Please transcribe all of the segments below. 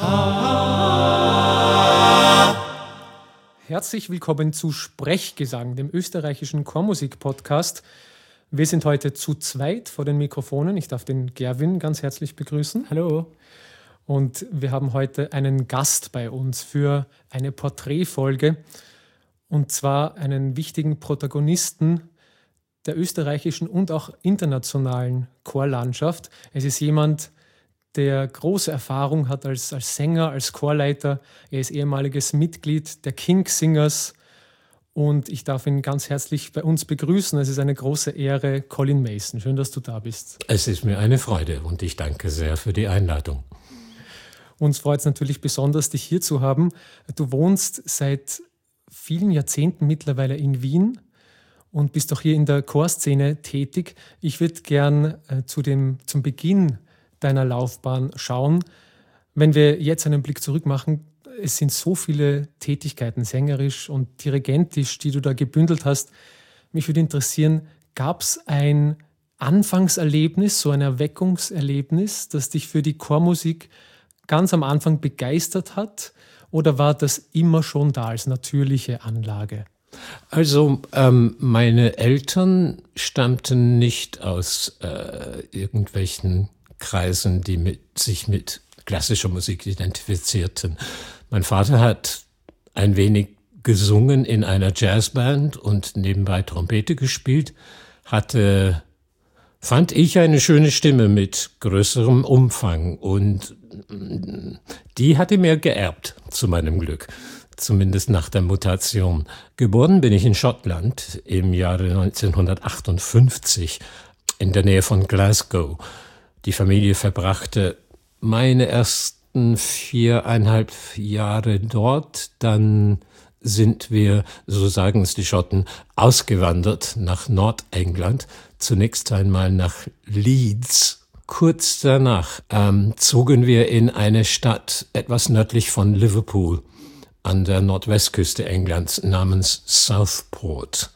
Herzlich willkommen zu Sprechgesang, dem österreichischen Chormusik-Podcast. Wir sind heute zu zweit vor den Mikrofonen. Ich darf den Gerwin ganz herzlich begrüßen. Hallo. Und wir haben heute einen Gast bei uns für eine Porträtfolge. Und zwar einen wichtigen Protagonisten der österreichischen und auch internationalen Chorlandschaft. Es ist jemand, der große Erfahrung hat als Sänger, als Chorleiter. Er ist ehemaliges Mitglied der King Singers und ich darf ihn ganz herzlich bei uns begrüßen. Es ist eine große Ehre, Colin Mason. Schön, dass du da bist. Es ist mir eine Freude und ich danke sehr für die Einladung. Uns freut es natürlich besonders, dich hier zu haben. Du wohnst seit vielen Jahrzehnten mittlerweile in Wien und bist auch hier in der Chorszene tätig. Ich würde gern zum Beginn deiner Laufbahn schauen. Wenn wir jetzt einen Blick zurück machen, es sind so viele Tätigkeiten, sängerisch und dirigentisch, die du da gebündelt hast. Mich würde interessieren, gab es ein Anfangserlebnis, so ein Erweckungserlebnis, das dich für die Chormusik ganz am Anfang begeistert hat? Oder war das immer schon da als natürliche Anlage? Also meine Eltern stammten nicht aus irgendwelchen Kreisen, die sich mit klassischer Musik identifizierten. Mein Vater hat ein wenig gesungen in einer Jazzband und nebenbei Trompete gespielt, hatte, fand ich, eine schöne Stimme mit größerem Umfang und die hatte mir geerbt, zu meinem Glück, zumindest nach der Mutation. Geboren bin ich in Schottland im Jahre 1958 in der Nähe von Glasgow. Die Familie verbrachte meine ersten 4,5 Jahre dort. Dann sind wir, so sagen es die Schotten, ausgewandert nach Nordengland. Zunächst einmal nach Leeds. Kurz danach zogen wir in eine Stadt etwas nördlich von Liverpool an der Nordwestküste Englands namens Southport.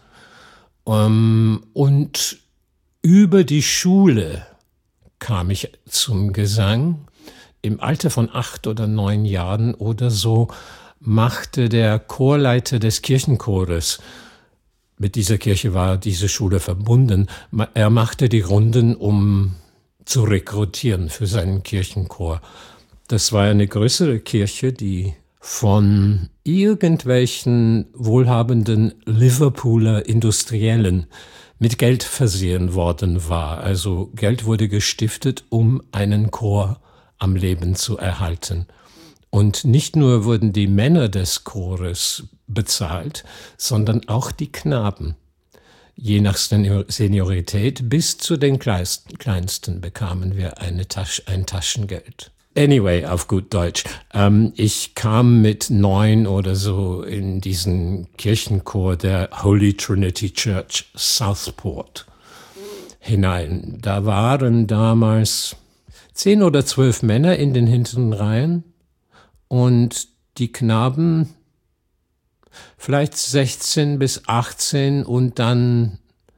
Und über die Schule kam ich zum Gesang. Im Alter von 8 oder 9 Jahren oder so machte der Chorleiter des Kirchenchores, mit dieser Kirche war diese Schule verbunden, er machte die Runden, um zu rekrutieren für seinen Kirchenchor. Das war eine größere Kirche, die von irgendwelchen wohlhabenden Liverpooler Industriellen mit Geld versehen worden war. Also Geld wurde gestiftet, um einen Chor am Leben zu erhalten. Und nicht nur wurden die Männer des Chores bezahlt, sondern auch die Knaben. Je nach Seniorität bis zu den Kleinsten bekamen wir ein Taschengeld. Anyway, auf gut Deutsch. Ich kam mit 9 oder so in diesen Kirchenchor der Holy Trinity Church Southport hinein. Da waren damals 10 oder 12 Männer in den hinteren Reihen und die Knaben vielleicht 16 bis 18 und dann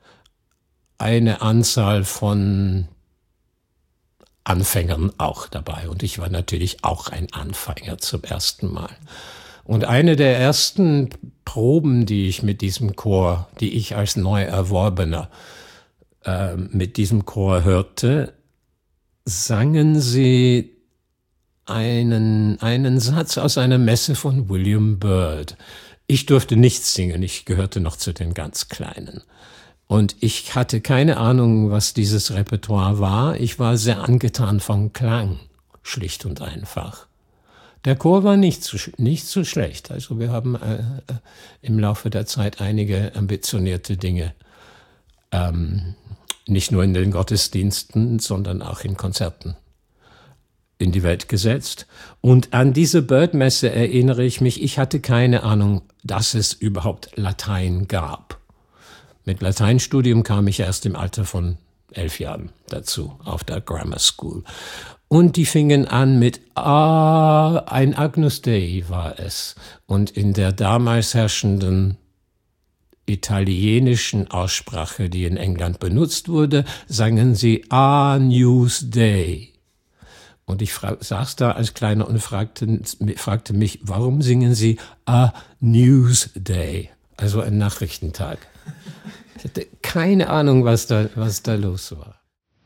eine Anzahl von Anfängern auch dabei. Und ich war natürlich auch ein Anfänger zum ersten Mal. Und eine der ersten Proben, die ich mit diesem Chor, die ich als Neuerworbener mit diesem Chor hörte, sangen sie einen Satz aus einer Messe von William Byrd. Ich durfte nichts singen, ich gehörte noch zu den ganz Kleinen. Und ich hatte keine Ahnung, was dieses Repertoire war. Ich war sehr angetan vom Klang, schlicht und einfach. Der Chor war nicht so schlecht. Also wir haben im Laufe der Zeit einige ambitionierte Dinge, nicht nur in den Gottesdiensten, sondern auch in Konzerten in die Welt gesetzt. Und an diese Byrd-Messe erinnere ich mich, ich hatte keine Ahnung, dass es überhaupt Latein gab. Mit Lateinstudium kam ich erst im Alter von 11 Jahren dazu, auf der Grammar School. Und die fingen an mit ein Agnus Dei war es. Und in der damals herrschenden italienischen Aussprache, die in England benutzt wurde, sangen sie Agnus Dei. Und ich saß da als Kleiner und fragte mich, warum singen Sie A News Day, also ein Nachrichtentag? Ich hatte keine Ahnung, was da los war.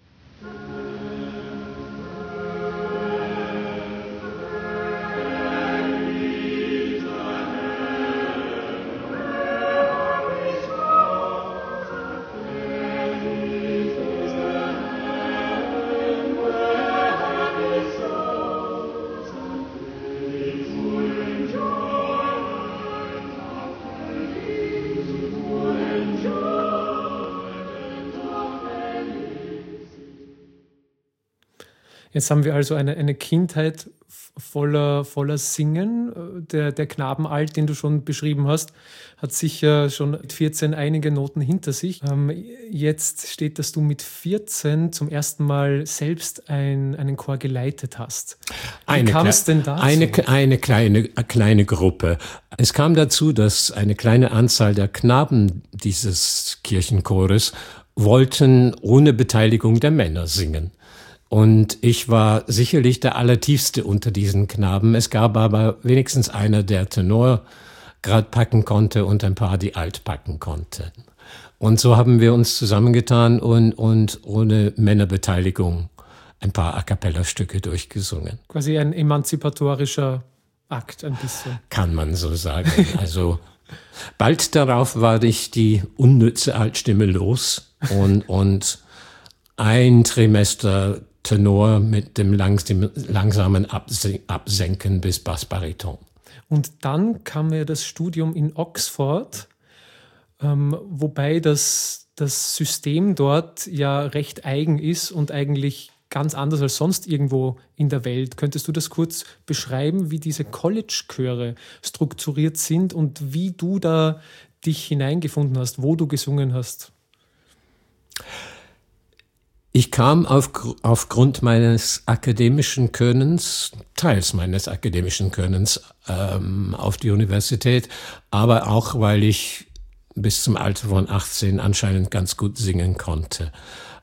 Jetzt haben wir also eine Kindheit voller Singen. Der Knabenalt, den du schon beschrieben hast, hat sicher schon mit 14 einige Noten hinter sich. Jetzt steht, dass du mit 14 zum ersten Mal selbst einen Chor geleitet hast. Wie kam es denn dazu? Eine kleine Gruppe. Es kam dazu, dass eine kleine Anzahl der Knaben dieses Kirchenchores wollten ohne Beteiligung der Männer singen. Und ich war sicherlich der Allertiefste unter diesen Knaben. Es gab aber wenigstens einer, der Tenor grad packen konnte und ein paar, die Alt packen konnten. Und so haben wir uns zusammengetan und ohne Männerbeteiligung ein paar A-cappella-Stücke durchgesungen. Quasi ein emanzipatorischer Akt ein bisschen. Kann man so sagen. Also bald darauf war ich die unnütze Altstimme los und ein Trimester Tenor mit dem langsamen Absenken bis Bassbariton. Und dann kam ja das Studium in Oxford, wobei das System dort ja recht eigen ist und eigentlich ganz anders als sonst irgendwo in der Welt. Könntest du das kurz beschreiben, wie diese College-Chöre strukturiert sind und wie du da dich hineingefunden hast, wo du gesungen hast? Ich kam aufgrund meines akademischen Könnens, teils meines akademischen Könnens, auf die Universität, aber auch, weil ich bis zum Alter von 18 anscheinend ganz gut singen konnte.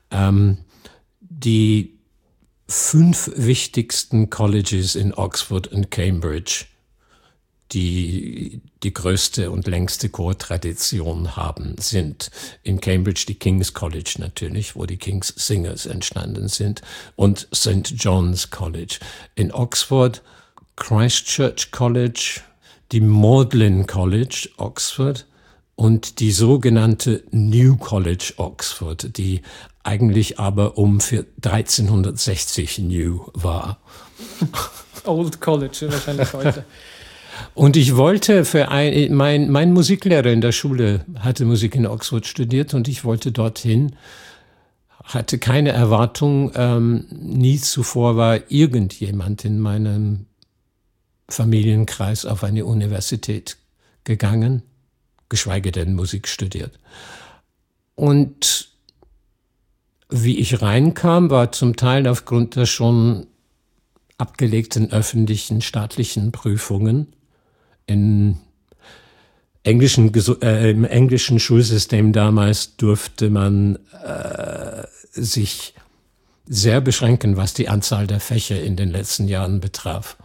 Die 5 wichtigsten Colleges in Oxford und Cambridge, die größte und längste Chortradition haben, sind in Cambridge die King's College natürlich, wo die King's Singers entstanden sind, und St. John's College. In Oxford Christ Church College, die Magdalen College Oxford und die sogenannte New College Oxford, die eigentlich aber für 1360 New war. Old College wahrscheinlich heute. Und ich wollte mein Musiklehrer in der Schule hatte Musik in Oxford studiert und ich wollte dorthin, hatte keine Erwartung, nie zuvor war irgendjemand in meinem Familienkreis auf eine Universität gegangen, geschweige denn Musik studiert. Und wie ich reinkam, war zum Teil aufgrund der schon abgelegten öffentlichen staatlichen Prüfungen im englischen Schulsystem damals durfte man sich sehr beschränken, was die Anzahl der Fächer in den letzten Jahren betraf.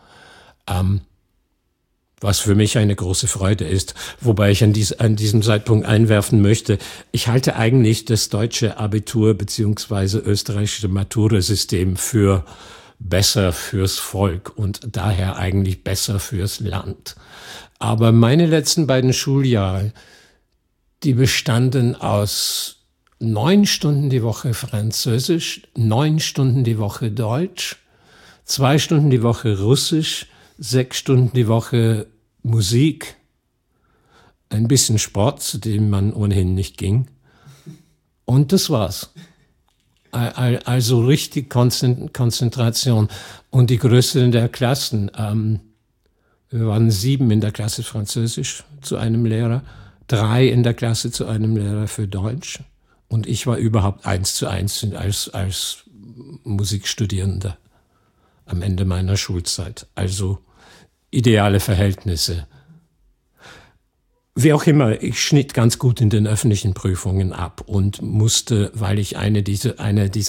Was für mich eine große Freude ist, wobei ich an diesem Zeitpunkt einwerfen möchte, ich halte eigentlich das deutsche Abitur bzw. österreichische Matura-System für besser fürs Volk und daher eigentlich besser fürs Land. Aber meine letzten beiden Schuljahre, die bestanden aus 9 Stunden die Woche Französisch, 9 Stunden die Woche Deutsch, 2 Stunden die Woche Russisch, 6 Stunden die Woche Musik, ein bisschen Sport, zu dem man ohnehin nicht ging. Und das war's. Also richtig Konzentration. Und die Größe der Klassen, wir waren 7 in der Klasse Französisch zu einem Lehrer, 3 in der Klasse zu einem Lehrer für Deutsch. Und ich war überhaupt 1:1 als Musikstudierender am Ende meiner Schulzeit. Also ideale Verhältnisse. Wie auch immer, ich schnitt ganz gut in den öffentlichen Prüfungen ab und musste, weil ich eine dieser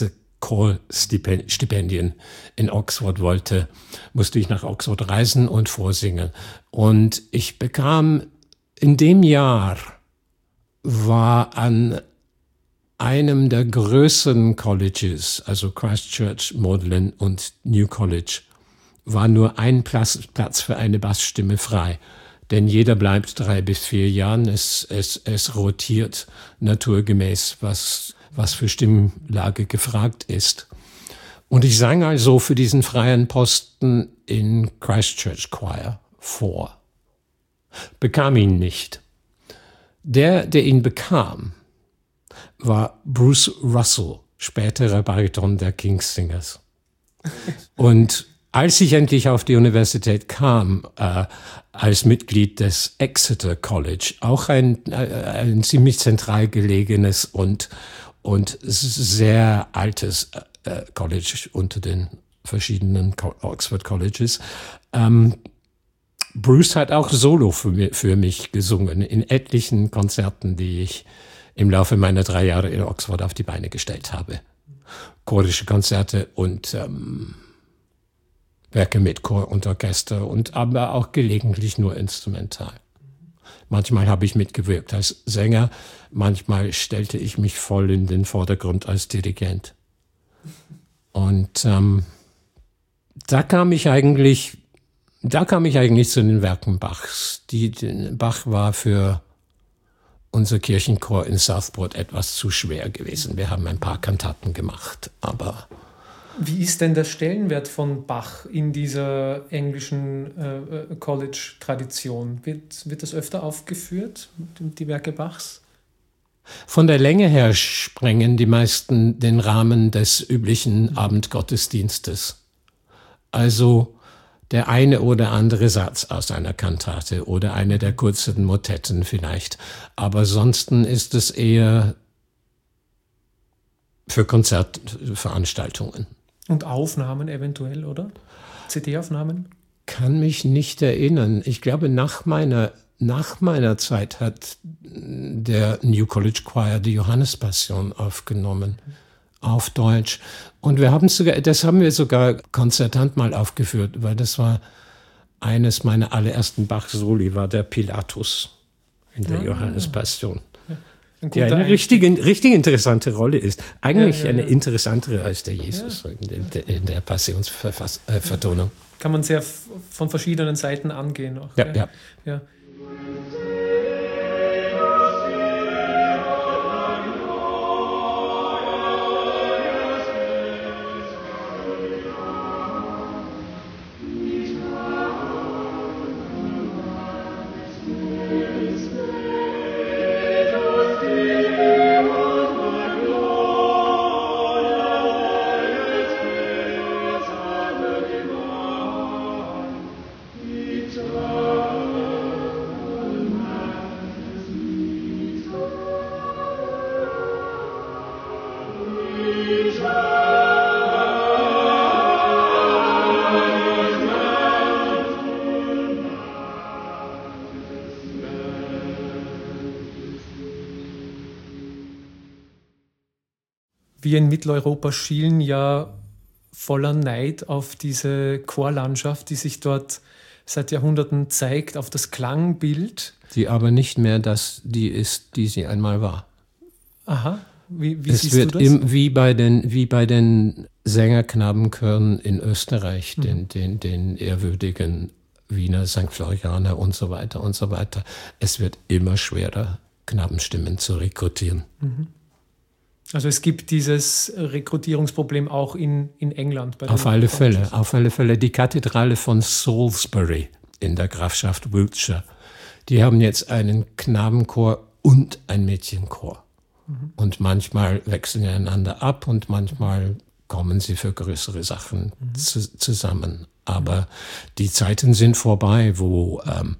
Chorstipendien in Oxford wollte, musste ich nach Oxford reisen und vorsingen. Und ich bekam in dem Jahr, war an einem der größeren Colleges, also Christ Church, Magdalen und New College, war nur ein Platz für eine Bassstimme frei. Denn jeder bleibt 3 bis 4 Jahren. Es rotiert naturgemäß, was für Stimmlage gefragt ist. Und ich sang also für diesen freien Posten in Christ Church Choir vor. Bekam ihn nicht. Der ihn bekam, war Bruce Russell, späterer Bariton der King's Singers. Und als ich endlich auf die Universität kam, als Mitglied des Exeter College, auch ein ziemlich zentral gelegenes und sehr altes College unter den verschiedenen Oxford Colleges, Bruce hat auch Solo für mich gesungen in etlichen Konzerten, die ich im Laufe meiner 3 Jahre in Oxford auf die Beine gestellt habe. Chorische Konzerte und Werke mit Chor und Orchester und aber auch gelegentlich nur instrumental. Manchmal habe ich mitgewirkt als Sänger, manchmal stellte ich mich voll in den Vordergrund als Dirigent. Und da kam ich eigentlich zu den Werken Bachs. Bach war für unser Kirchenchor in Southport etwas zu schwer gewesen. Wir haben ein paar Kantaten gemacht, aber... Wie ist denn der Stellenwert von Bach in dieser englischen College-Tradition? Wird das öfter aufgeführt, die Werke Bachs? Von der Länge her sprengen die meisten den Rahmen des üblichen Abendgottesdienstes. Also der eine oder andere Satz aus einer Kantate oder eine der kurzen Motetten vielleicht. Aber ansonsten ist es eher für Konzertveranstaltungen. Und Aufnahmen eventuell, oder? CD-Aufnahmen? Kann mich nicht erinnern. Ich glaube, nach meiner Zeit hat der New College Choir die Johannespassion aufgenommen. Auf Deutsch. Und das haben wir sogar konzertant mal aufgeführt, weil das war eines meiner allerersten Bach-Soli, war der Pilatus in der Johannespassion. Die eine richtig interessante Rolle ist. Eigentlich eine interessantere als der Jesus in der Passionsvertonung. Kann man sehr von verschiedenen Seiten angehen. Auch, ja. Wir in Mitteleuropa schielen ja voller Neid auf diese Chorlandschaft, die sich dort seit Jahrhunderten zeigt, auf das Klangbild. Die aber nicht mehr die ist, die sie einmal war. Aha, wie es siehst wird du das? Wie bei den Sängerknabenchören in Österreich, den ehrwürdigen Wiener St. Florianer und so weiter und so weiter. Es wird immer schwerer, Knabenstimmen zu rekrutieren. Mhm. Also es gibt dieses Rekrutierungsproblem auch in England. Auf alle Fälle. Die Kathedrale von Salisbury in der Grafschaft Wiltshire, die haben jetzt einen Knabenchor und einen Mädchenchor. Mhm. Und manchmal wechseln einander ab und manchmal kommen sie für größere Sachen zusammen. Aber die Zeiten sind vorbei, wo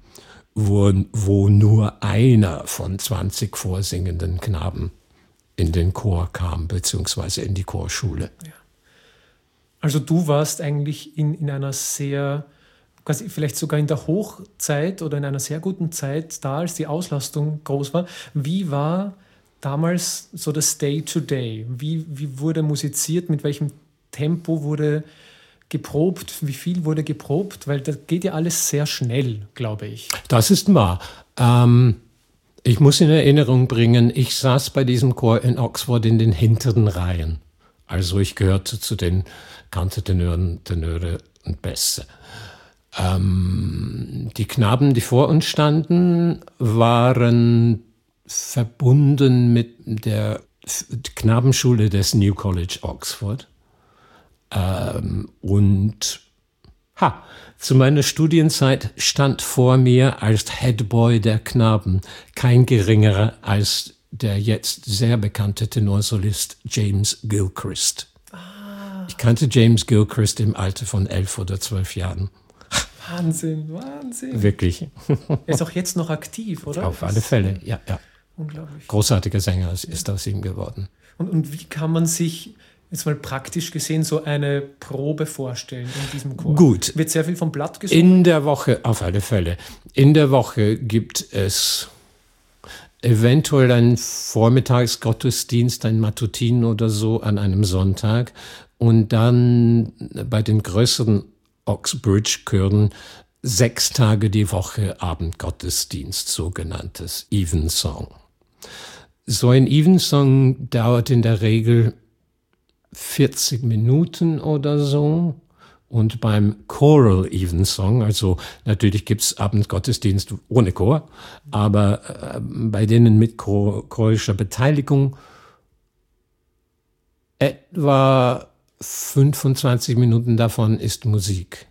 nur einer von 20 vorsingenden Knaben in den Chor kam, beziehungsweise in die Chorschule. Ja. Also du warst eigentlich in einer sehr, quasi vielleicht sogar in der Hochzeit oder in einer sehr guten Zeit da, als die Auslastung groß war. Wie war damals so das Day-to-Day? Wie wurde musiziert, mit welchem Tempo wurde geprobt, wie viel wurde geprobt? Weil das geht ja alles sehr schnell, glaube ich. Das ist wahr. Ich muss in Erinnerung bringen, ich saß bei diesem Chor in Oxford in den hinteren Reihen. Also ich gehörte zu den Kantetenören, Tenöre und Bässe. Die Knaben, die vor uns standen, waren verbunden mit der Knabenschule des New College Oxford. Zu meiner Studienzeit stand vor mir als Headboy der Knaben kein geringerer als der jetzt sehr bekannte Tenorsolist James Gilchrist. Ich kannte James Gilchrist im Alter von 11 oder 12 Jahren. Wahnsinn. Wirklich. Er ist auch jetzt noch aktiv, oder? Auf alle Fälle, ja. Unglaublich. Großartiger Sänger ist aus ihm geworden. Und wie kann man sich jetzt mal praktisch gesehen so eine Probe vorstellen in diesem Chor? Gut. Wird sehr viel vom Blatt gesungen? In der Woche, auf alle Fälle. In der Woche gibt es eventuell einen Vormittagsgottesdienst, ein Matutin oder so an einem Sonntag. Und dann bei den größeren Oxbridge-Chören 6 Tage die Woche Abendgottesdienst, sogenanntes Evensong. So ein Evensong dauert in der Regel 40 Minuten oder so. Und beim Choral Evensong, also natürlich gibt es Abendgottesdienst ohne Chor, aber bei denen mit chorischer Beteiligung etwa 25 Minuten davon ist Musik.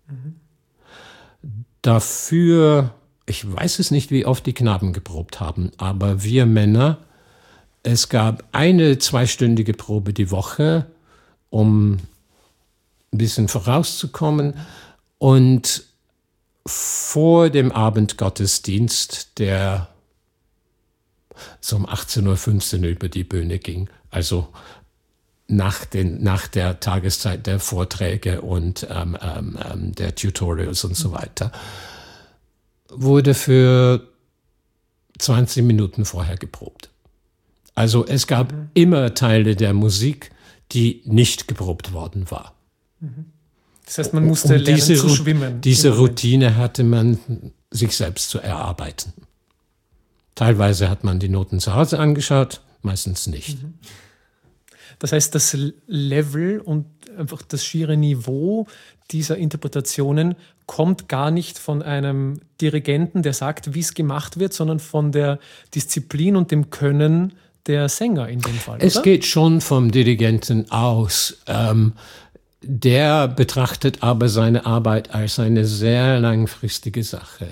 Dafür, ich weiß es nicht, wie oft die Knaben geprobt haben, aber wir Männer, es gab eine 2-stündige Probe die Woche, um ein bisschen vorauszukommen. Und vor dem Abendgottesdienst, der so um 18:15 Uhr über die Bühne ging, also nach der Tageszeit der Vorträge und der Tutorials und so weiter, wurde für 20 Minuten vorher geprobt. Also es gab immer Teile der Musik, die nicht geprobt worden war. Das heißt, man musste lernen zu schwimmen. Diese Routine hatte man sich selbst zu erarbeiten. Teilweise hat man die Noten zu Hause angeschaut, meistens nicht. Das heißt, das Level und einfach das schiere Niveau dieser Interpretationen kommt gar nicht von einem Dirigenten, der sagt, wie es gemacht wird, sondern von der Disziplin und dem Können der Sänger in dem Fall, Es oder? geht schon vom Dirigenten aus. Der betrachtet aber seine Arbeit als eine sehr langfristige Sache,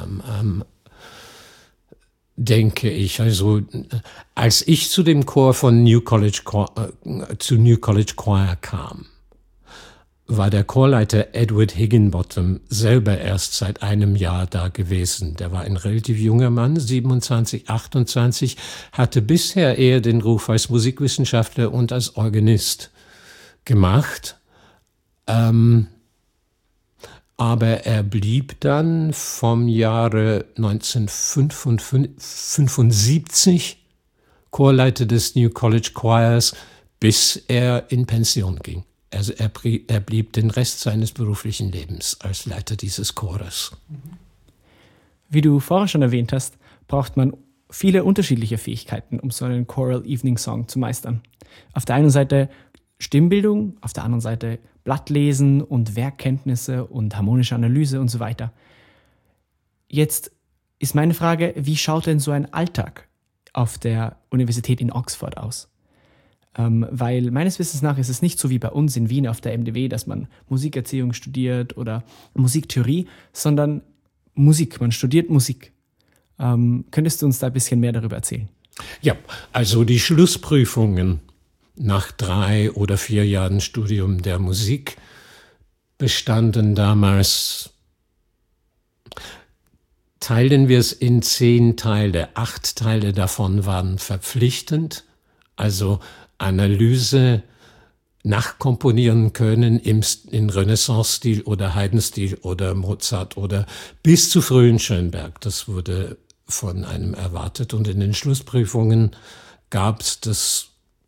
denke ich. Also als ich zu dem Chor von New College Choir kam, war der Chorleiter Edward Higginbottom selber erst seit einem Jahr da gewesen. Der war ein relativ junger Mann, 27, 28, hatte bisher eher den Ruf als Musikwissenschaftler und als Organist gemacht. Aber er blieb dann vom Jahre 1975 Chorleiter des New College Choirs, bis er in Pension ging. Also er blieb den Rest seines beruflichen Lebens als Leiter dieses Chores. Wie du vorher schon erwähnt hast, braucht man viele unterschiedliche Fähigkeiten, um so einen Choral Evening Song zu meistern. Auf der einen Seite Stimmbildung, auf der anderen Seite Blattlesen und Werkkenntnisse und harmonische Analyse und so weiter. Jetzt ist meine Frage, wie schaut denn so ein Alltag auf der Universität in Oxford aus? Weil meines Wissens nach ist es nicht so wie bei uns in Wien auf der MDW, dass man Musikerziehung studiert oder Musiktheorie, sondern Musik, man studiert Musik. Könntest du uns da ein bisschen mehr darüber erzählen? Ja, also die Schlussprüfungen nach 3 oder 4 Jahren Studium der Musik bestanden damals, teilen wir es in 10 Teile, 8 Teile davon waren verpflichtend, also Analyse nachkomponieren können in Renaissance-Stil oder Haydn-Stil oder Mozart oder bis zu frühen Schönberg. Das wurde von einem erwartet und in den Schlussprüfungen gab es das.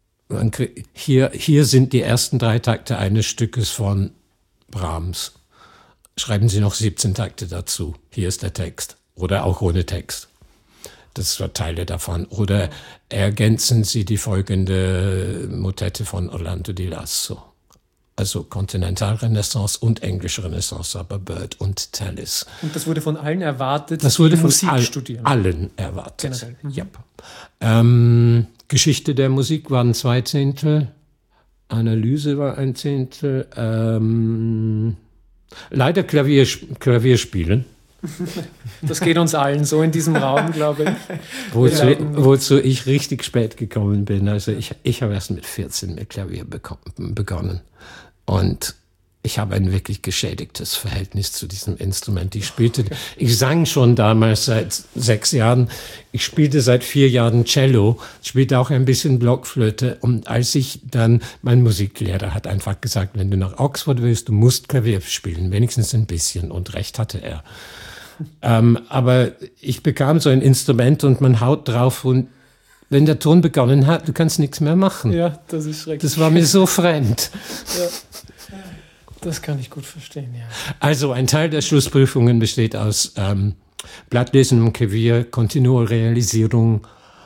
Hier sind die ersten 3 Takte eines Stückes von Brahms. Schreiben Sie noch 17 Takte dazu. Hier ist der Text. Oder auch ohne Text. Das war Teile davon. Oder ergänzen Sie die folgende Motette von Orlando di Lasso. Also Kontinentalrenaissance und englische Renaissance, aber Bird und Tallis. Und das wurde von allen erwartet, das wurde die von Musik studieren. Allen erwartet. Generell. Mhm. Yep. Geschichte der Musik waren 2 Zehntel. Analyse war 1 Zehntel. Leider Klavierspielen. Das geht uns allen so in diesem Raum, glaube ich. Wozu ich richtig spät gekommen bin. Also ich habe erst mit 14 mit Klavier begonnen. Und ich habe ein wirklich geschädigtes Verhältnis zu diesem Instrument. Ich sang schon damals seit 6 Jahren. Ich spielte seit 4 Jahren Cello, spielte auch ein bisschen Blockflöte. Und als mein Musiklehrer hat einfach gesagt, wenn du nach Oxford willst, du musst Klavier spielen, wenigstens ein bisschen. Und recht hatte er. Aber ich bekam so ein Instrument und man haut drauf und wenn der Ton begonnen hat, du kannst nichts mehr machen. Ja, das ist schrecklich. Das war mir so fremd. Ja. Das kann ich gut verstehen, ja. Also ein Teil der Schlussprüfungen besteht aus Blattlesen am Klavier, Kontinuerrealisierung,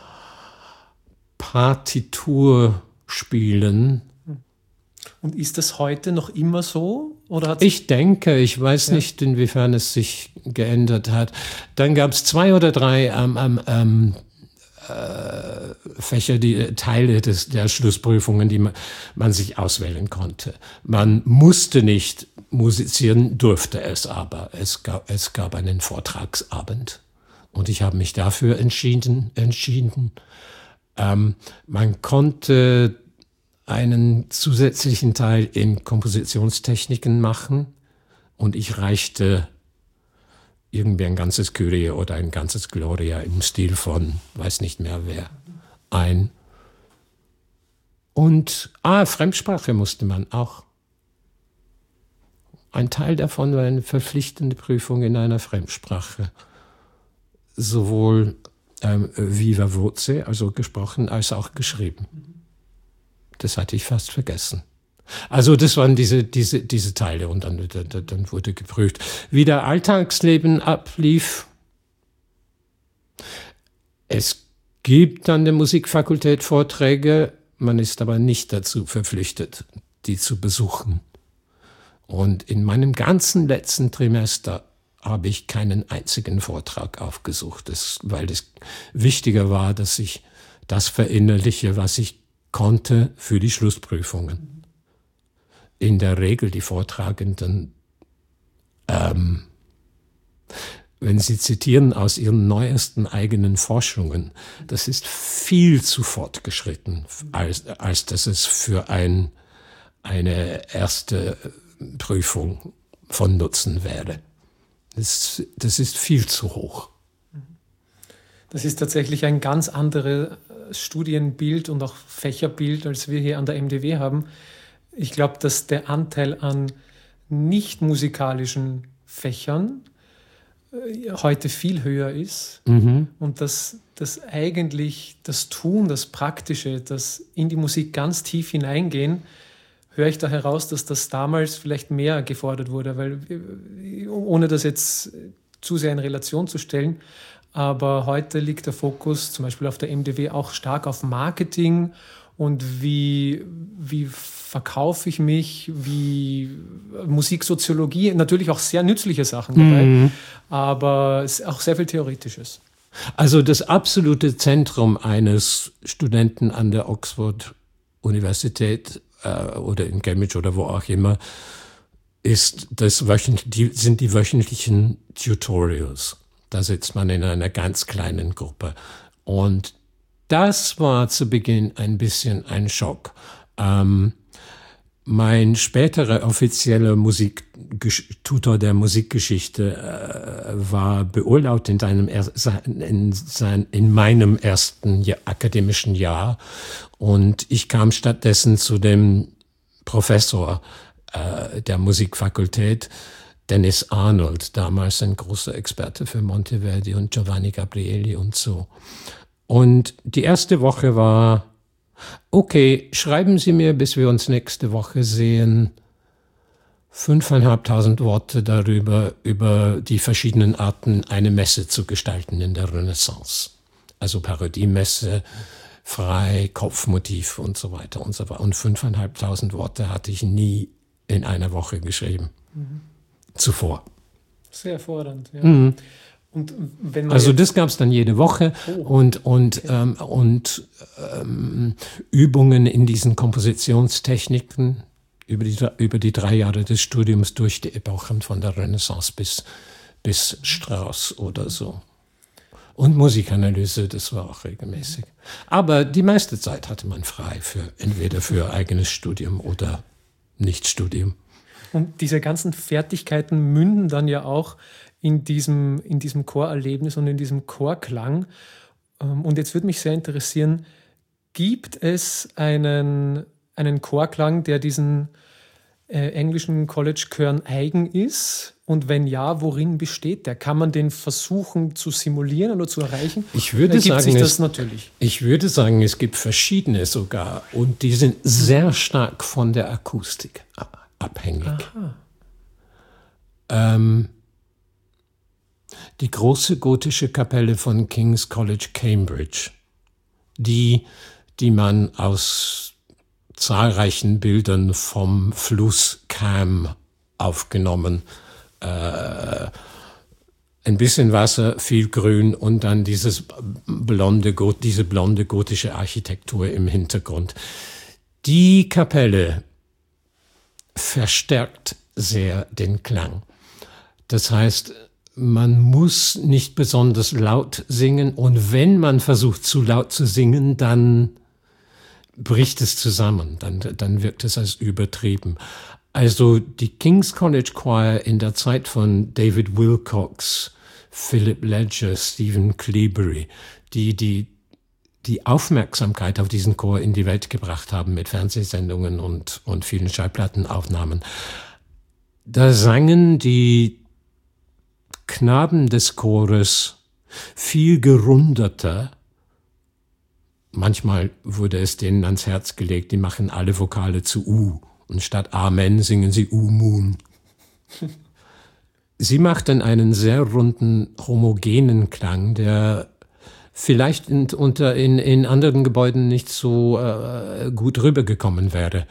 Partitur spielen. Und ist das heute noch immer so? Oder ich denke, ich weiß nicht, inwiefern es sich geändert hat. Dann gab es 2 oder 3 Fächer, Teile der Schlussprüfungen, die man sich auswählen konnte. Man musste nicht musizieren, durfte es aber. Es gab einen Vortragsabend und ich habe mich dafür entschieden. Man konnte einen zusätzlichen Teil in Kompositionstechniken machen und ich reichte irgendwie ein ganzes Kyrie oder ein ganzes Gloria im Stil von, weiß nicht mehr wer, ein. Und Fremdsprache musste man auch. Ein Teil davon war eine verpflichtende Prüfung in einer Fremdsprache. Sowohl viva voce, also gesprochen, als auch geschrieben. Das hatte ich fast vergessen. Also das waren diese Teile und dann wurde geprüft. Wie der Alltagsleben ablief. Es gibt an der Musikfakultät Vorträge, man ist aber nicht dazu verpflichtet, die zu besuchen. Und in meinem ganzen letzten Trimester habe ich keinen einzigen Vortrag aufgesucht, weil es wichtiger war, dass ich das verinnerliche, was ich konnte für die Schlussprüfungen. In der Regel die Vortragenden, wenn sie zitieren aus ihren neuesten eigenen Forschungen, das ist viel zu fortgeschritten, als dass es für eine erste Prüfung von Nutzen wäre. Das ist viel zu hoch. Das ist tatsächlich ein ganz anderes Studienbild und auch Fächerbild, als wir hier an der MDW haben. Ich glaube, dass der Anteil an nicht musikalischen Fächern heute viel höher ist und dass eigentlich das Tun, das Praktische, das in die Musik ganz tief hineingehen, höre ich da heraus, dass das damals vielleicht mehr gefordert wurde, weil ohne das jetzt zu sehr in Relation zu stellen, aber heute liegt der Fokus zum Beispiel auf der MDW auch stark auf Marketing und wie verkaufe ich mich, wie Musiksoziologie, natürlich auch sehr nützliche Sachen dabei, aber es ist auch sehr viel Theoretisches. Also das absolute Zentrum eines Studenten an der Oxford-Universität oder in Cambridge oder wo auch immer sind die wöchentlichen Tutorials. Da sitzt man in einer ganz kleinen Gruppe. Und das war zu Beginn ein bisschen ein Schock. Mein späterer offizieller Tutor der Musikgeschichte war beurlaubt in meinem ersten akademischen Jahr. Und ich kam stattdessen zu dem Professor der Musikfakultät, Dennis Arnold, damals ein großer Experte für Monteverdi und Giovanni Gabrieli und so. Und die erste Woche war, okay, schreiben Sie mir, bis wir uns nächste Woche sehen, 5.500 Worte darüber, über die verschiedenen Arten, eine Messe zu gestalten in der Renaissance. Also Parodiemesse, frei, Kopfmotiv und so weiter und so weiter. Und 5.500 Worte hatte ich nie in einer Woche geschrieben. Zuvor. Sehr fordernd, ja. Und wenn man also das gab es dann jede Woche und Übungen in diesen Kompositionstechniken über die 3 Jahre des Studiums durch die Epochen von der Renaissance bis Strauss oder so. Und Musikanalyse, das war auch regelmäßig. Aber die meiste Zeit hatte man frei entweder für eigenes Studium oder Nichtstudium. Und diese ganzen Fertigkeiten münden dann ja auch in diesem Chorerlebnis und in diesem Chorklang. Und jetzt würde mich sehr interessieren, gibt es einen Chorklang, der diesen englischen College-Chören eigen ist? Und wenn ja, worin besteht der? Kann man den versuchen zu simulieren oder zu erreichen? Ich würde sagen, es gibt verschiedene sogar. Und die sind sehr stark von der Akustik abhängig. Die große gotische Kapelle von King's College, Cambridge, die man aus zahlreichen Bildern vom Fluss Cam aufgenommen, ein bisschen Wasser, viel Grün und dann diese blonde gotische Architektur im Hintergrund. Die Kapelle verstärkt sehr den Klang. Das heißt, man muss nicht besonders laut singen und wenn man versucht, zu laut zu singen, dann bricht es zusammen, dann wirkt es als übertrieben. Also die King's College Choir in der Zeit von David Wilcox, Philip Ledger, Stephen Cleobury, die Aufmerksamkeit auf diesen Chor in die Welt gebracht haben mit Fernsehsendungen und vielen Schallplattenaufnahmen. Da sangen die Knaben des Chores viel gerundeter. Manchmal wurde es denen ans Herz gelegt, die machen alle Vokale zu U. Und statt Amen singen sie U-Moon. Sie machten einen sehr runden, homogenen Klang, der vielleicht in anderen Gebäuden nicht so gut rübergekommen wäre.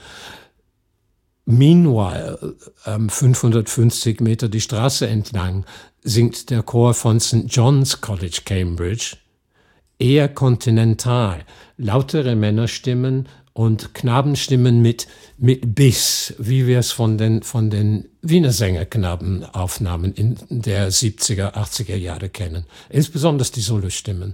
Meanwhile, 550 Meter die Straße entlang, singt der Chor von St. John's College, Cambridge, eher kontinental, lautere Männerstimmen und Knabenstimmen mit Biss, wie wir es von den Wiener Sängerknabenaufnahmen in der 70er, 80er Jahre kennen. Insbesondere die Solostimmen.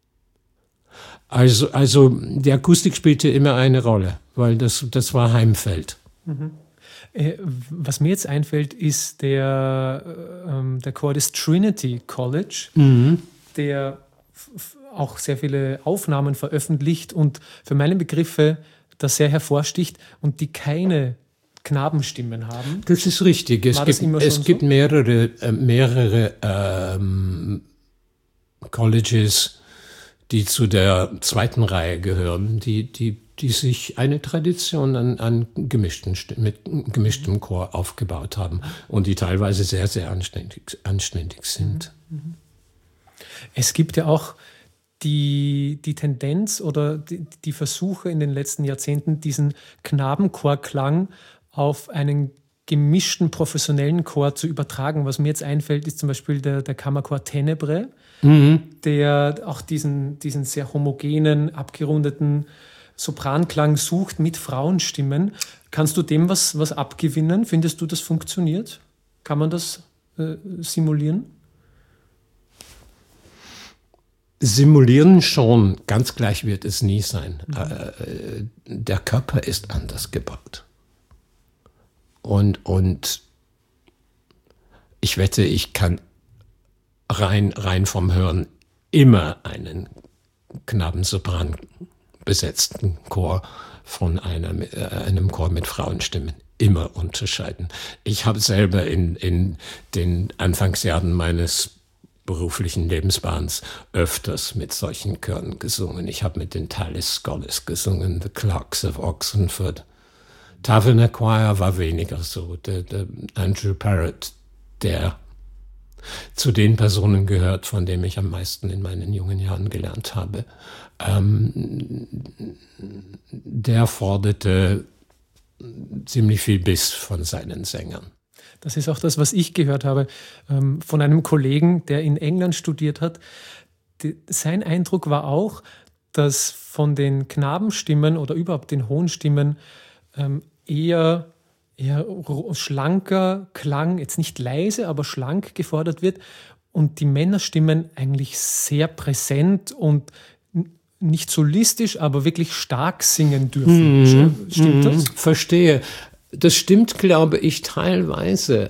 Also die Akustik spielte immer eine Rolle, weil das war Heimfeld. Was mir jetzt einfällt, ist der Chor des Trinity College, der auch sehr viele Aufnahmen veröffentlicht und für meine Begriffe das sehr hervorsticht und die keine Knabenstimmen haben. Das ist richtig. Es gibt mehrere Colleges, die zu der zweiten Reihe gehören, die sich eine Tradition mit gemischtem Chor aufgebaut haben und die teilweise sehr, sehr anständig sind. Es gibt ja auch die Tendenz oder die Versuche in den letzten Jahrzehnten, diesen Knabenchorklang auf einen gemischten professionellen Chor zu übertragen. Was mir jetzt einfällt, ist zum Beispiel der Kammerchor Tenebrae, der auch diesen sehr homogenen, abgerundeten Sopranklang sucht mit Frauenstimmen. Kannst du dem was abgewinnen? Findest du, das funktioniert? Kann man das simulieren? Simulieren schon, ganz gleich wird es nie sein. Der Körper ist anders gebaut. Und ich wette, ich kann rein vom Hören immer einen Knabensopran besetzten Chor von einem Chor mit Frauenstimmen immer unterscheiden. Ich habe selber in den Anfangsjahren meines beruflichen Lebensbahns öfters mit solchen Chören gesungen. Ich habe mit den Tallis Scholars gesungen, The Clerks of Oxenford. Taverner Choir war weniger so. Der Andrew Parrott, der zu den Personen gehört, von dem ich am meisten in meinen jungen Jahren gelernt habe, der forderte ziemlich viel Biss von seinen Sängern. Das ist auch das, was ich gehört habe von einem Kollegen, der in England studiert hat. Sein Eindruck war auch, dass von den Knabenstimmen oder überhaupt den hohen Stimmen eher schlanker Klang, jetzt nicht leise, aber schlank gefordert wird und die Männerstimmen eigentlich sehr präsent und nicht solistisch, aber wirklich stark singen dürfen. Stimmt das? Verstehe. Das stimmt, glaube ich, teilweise.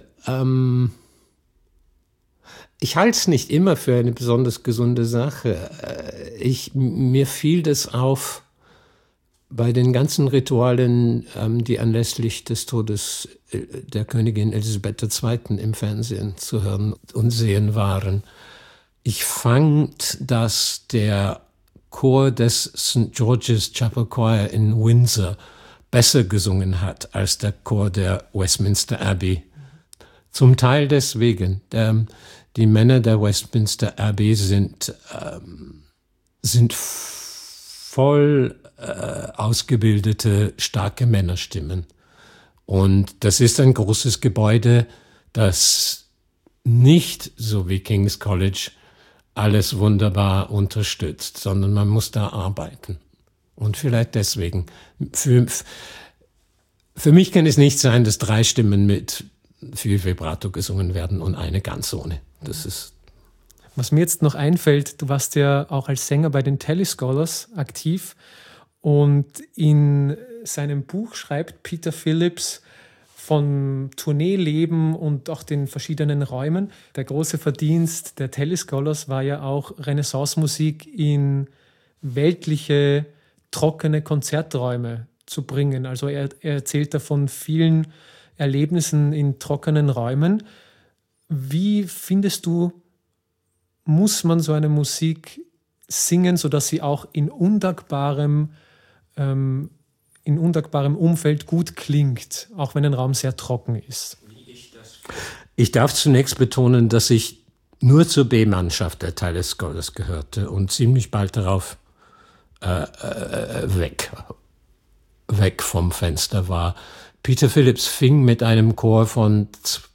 Ich halte es nicht immer für eine besonders gesunde Sache. Mir fiel das auf bei den ganzen Ritualen, die anlässlich des Todes der Königin Elisabeth II. Im Fernsehen zu hören und sehen waren. Ich fand, dass der Chor des St. George's Chapel Choir in Windsor besser gesungen hat als der Chor der Westminster Abbey. Zum Teil deswegen. Die Männer der Westminster Abbey sind voll ausgebildete, starke Männerstimmen. Und das ist ein großes Gebäude, das nicht, so wie King's College, alles wunderbar unterstützt, sondern man muss da arbeiten. Und vielleicht deswegen. Für mich kann es nicht sein, dass 3 Stimmen mit viel Vibrato gesungen werden und eine ganz ohne. Das ist. Was mir jetzt noch einfällt, du warst ja auch als Sänger bei den Tallis Scholars aktiv und in seinem Buch schreibt Peter Phillips von Tourneeleben und auch den verschiedenen Räumen. Der große Verdienst der Tallis Scholars war ja auch Renaissance-Musik in weltliche, trockene Konzerträume zu bringen. Also er erzählt davon vielen Erlebnissen in trockenen Räumen. Wie findest du, muss man so eine Musik singen, sodass sie auch in undankbarem Umfeld gut klingt, auch wenn ein Raum sehr trocken ist? Ich darf zunächst betonen, dass ich nur zur B-Mannschaft der Tallis Scholars gehörte und ziemlich bald darauf weg vom Fenster war. Peter Phillips fing mit einem Chor von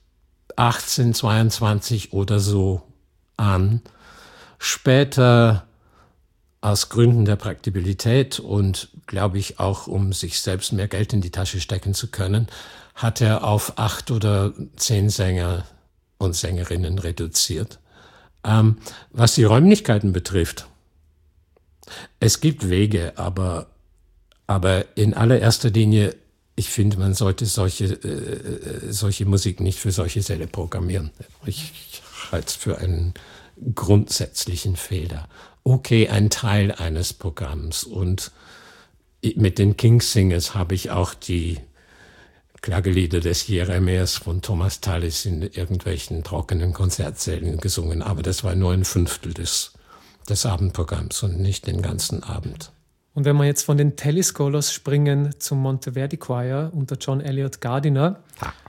1822 oder so an. Später, aus Gründen der Praktikabilität und, glaube ich, auch um sich selbst mehr Geld in die Tasche stecken zu können, hat er auf 8 oder 10 Sänger und Sängerinnen reduziert. Was die Räumlichkeiten betrifft, es gibt Wege, aber in allererster Linie, ich finde, man sollte solche Musik nicht für solche Säle programmieren. Ich halte es für einen grundsätzlichen Fehler. Okay, ein Teil eines Programms. Und mit den King's Singers habe ich auch die Klagelieder des Jeremias von Thomas Tallis in irgendwelchen trockenen Konzertsälen gesungen. Aber das war nur ein Fünftel des Abendprogramms und nicht den ganzen Abend. Und wenn wir jetzt von den Tallis Scholars springen zum Monteverdi Choir unter John Eliot Gardiner,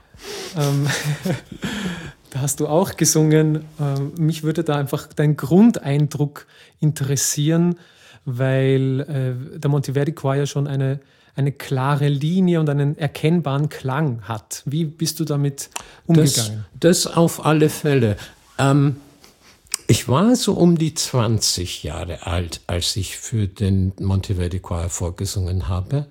da hast du auch gesungen. Mich würde da einfach dein Grundeindruck interessieren, weil der Monteverdi Choir schon eine klare Linie und einen erkennbaren Klang hat. Wie bist du damit umgegangen? Das auf alle Fälle. Ich war so um die 20 Jahre alt, als ich für den Monteverdi Choir vorgesungen habe.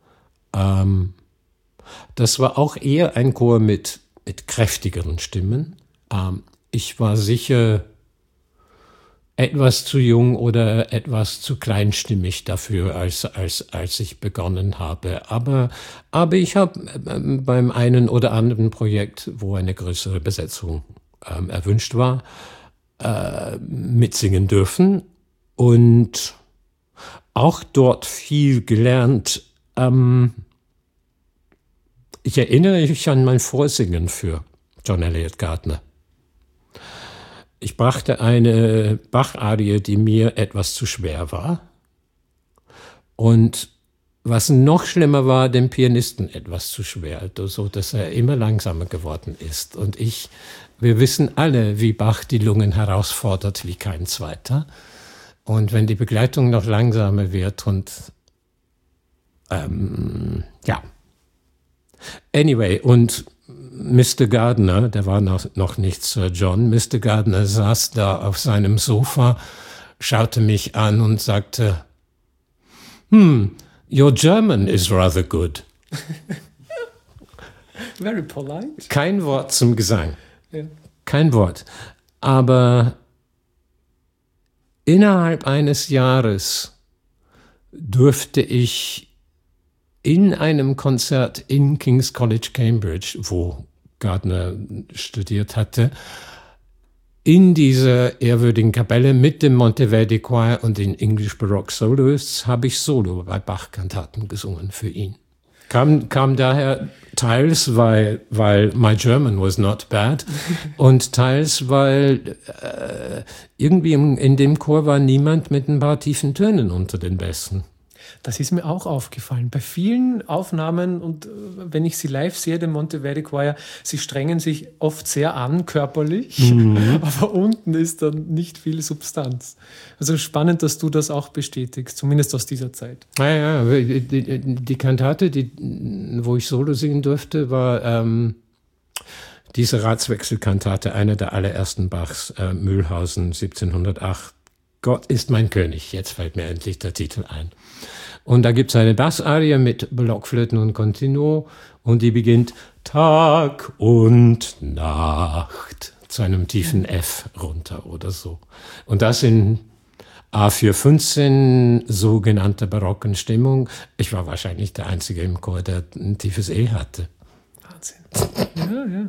Das war auch eher ein Chor mit kräftigeren Stimmen. Ich war sicher etwas zu jung oder etwas zu kleinstimmig dafür, als ich begonnen habe. Aber ich habe beim einen oder anderen Projekt, wo eine größere Besetzung erwünscht war, mitsingen dürfen und auch dort viel gelernt. Ich erinnere mich an mein Vorsingen für John Eliot Gardiner. Ich brachte eine Bach-Arie, die mir etwas zu schwer war. Und was noch schlimmer war, dem Pianisten etwas zu schwer, so dass er immer langsamer geworden ist. Und wir wissen alle, wie Bach die Lungen herausfordert wie kein zweiter. Und wenn die Begleitung noch langsamer wird und ja. Anyway, und Mr. Gardner, der war noch nicht Sir John, Mr. Gardner saß da auf seinem Sofa, schaute mich an und sagte, your German is rather good. Very polite. Kein Wort zum Gesang. Ja. Kein Wort. Aber innerhalb eines Jahres durfte ich in einem Konzert in King's College, Cambridge, wo Gardner studiert hatte, in dieser ehrwürdigen Kapelle mit dem Monteverdi Choir und den English Baroque Soloists habe ich Solo bei Bach-Kantaten gesungen für ihn. Kam daher teils, weil my German was not bad und teils, weil irgendwie in dem Chor war niemand mit ein paar tiefen Tönen unter den Besten. Das ist mir auch aufgefallen. Bei vielen Aufnahmen und wenn ich sie live sehe, den Monteverdi Choir, sie strengen sich oft sehr an, körperlich, aber unten ist dann nicht viel Substanz. Also spannend, dass du das auch bestätigst, zumindest aus dieser Zeit. Ja, die Kantate, wo ich Solo singen durfte, war diese Ratswechselkantate, eine der allerersten Bachs, Mühlhausen 1708. Gott ist mein König, jetzt fällt mir endlich der Titel ein. Und da gibt es eine Bassarie mit Blockflöten und Continuo und die beginnt Tag und Nacht zu einem tiefen F runter oder so. Und das in A415 sogenannter barocken Stimmung. Ich war wahrscheinlich der Einzige im Chor, der ein tiefes E hatte. Wahnsinn. Ja.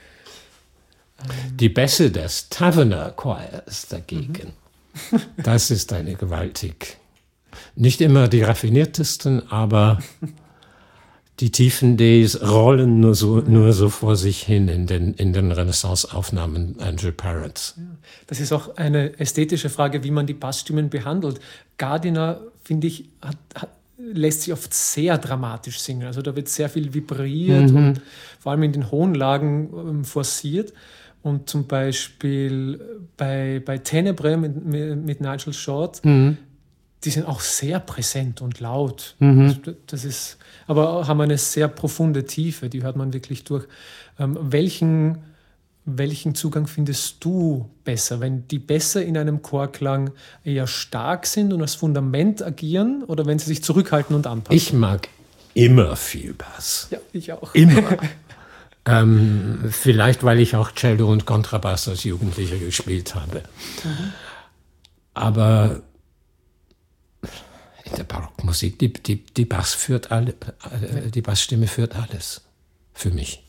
Die Bässe des Taverner Choirs dagegen. Das ist eine gewaltig. Nicht immer die raffiniertesten, aber die tiefen Ds rollen nur so vor sich hin in den Renaissance-Aufnahmen Andrew Parrots. Das ist auch eine ästhetische Frage, wie man die Bassstimmen behandelt. Gardiner, finde ich, lässt sich oft sehr dramatisch singen. Also da wird sehr viel vibriert und vor allem in den hohen Lagen forciert. Und zum Beispiel bei Tenebrae mit Nigel Short, die sind auch sehr präsent und laut. Das ist, aber haben eine sehr profunde Tiefe, die hört man wirklich durch. Welchen Zugang findest du besser? Wenn die Bässe in einem Chorklang eher stark sind und als Fundament agieren oder wenn sie sich zurückhalten und anpassen? Ich mag immer viel Bass. Ja, ich auch. Immer. Vielleicht, weil ich auch Cello und Kontrabass als Jugendlicher gespielt habe. Aber in der Barockmusik, die Bassstimme führt alles. Für mich.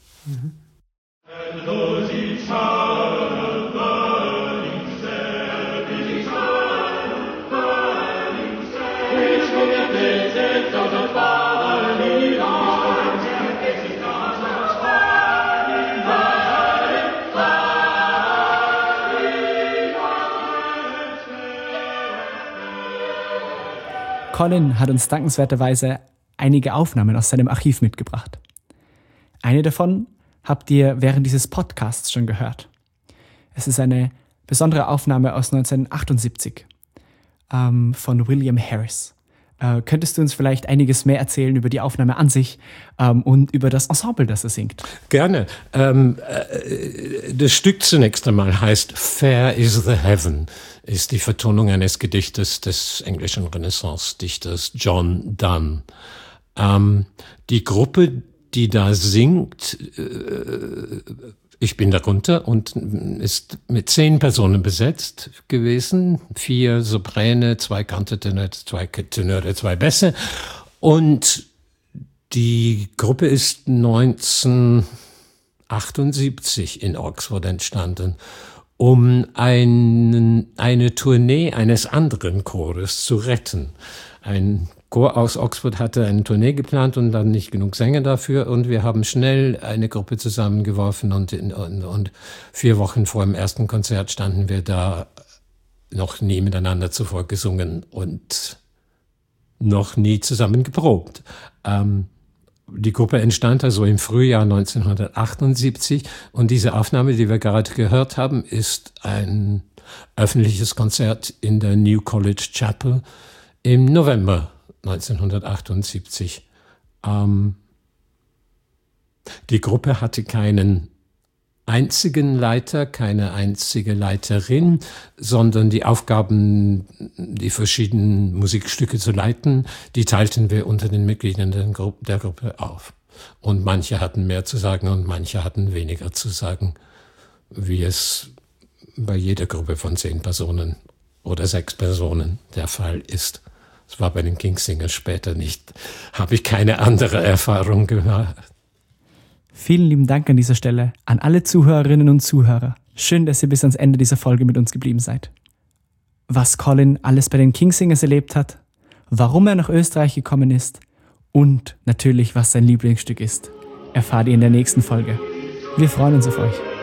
Colin hat uns dankenswerterweise einige Aufnahmen aus seinem Archiv mitgebracht. Eine davon habt ihr während dieses Podcasts schon gehört. Es ist eine besondere Aufnahme aus 1978 von William Harris. Könntest du uns vielleicht einiges mehr erzählen über die Aufnahme an sich und über das Ensemble, das er singt? Gerne. Das Stück zunächst einmal heißt Fair is the Heaven, ist die Vertonung eines Gedichtes des englischen Renaissance-Dichters John Donne. Die Gruppe, die da singt, ich bin darunter und ist mit 10 Personen besetzt gewesen. 4 Sopräne, 2 Kantentenöre, 2 Tenöre, 2 Bässe. Und die Gruppe ist 1978 in Oxford entstanden, um eine Tournee eines anderen Chores zu retten. Ein Chor aus Oxford hatte eine Tournee geplant und dann nicht genug Sänger dafür. Und wir haben schnell eine Gruppe zusammengeworfen und 4 Wochen vor dem ersten Konzert standen wir da, noch nie miteinander zuvor gesungen und noch nie zusammen geprobt. Die Gruppe entstand also im Frühjahr 1978 und diese Aufnahme, die wir gerade gehört haben, ist ein öffentliches Konzert in der New College Chapel im November 1978. Die Gruppe hatte keinen einzigen Leiter, keine einzige Leiterin, sondern die Aufgaben, die verschiedenen Musikstücke zu leiten, die teilten wir unter den Mitgliedern der Gruppe auf. Und manche hatten mehr zu sagen und manche hatten weniger zu sagen, wie es bei jeder Gruppe von 10 Personen oder 6 Personen der Fall ist. Das war bei den Kingsingers später nicht. Habe ich keine andere Erfahrung gemacht. Vielen lieben Dank an dieser Stelle an alle Zuhörerinnen und Zuhörer. Schön, dass ihr bis ans Ende dieser Folge mit uns geblieben seid. Was Colin alles bei den Kingsingers erlebt hat, warum er nach Österreich gekommen ist und natürlich, was sein Lieblingsstück ist, erfahrt ihr in der nächsten Folge. Wir freuen uns auf euch.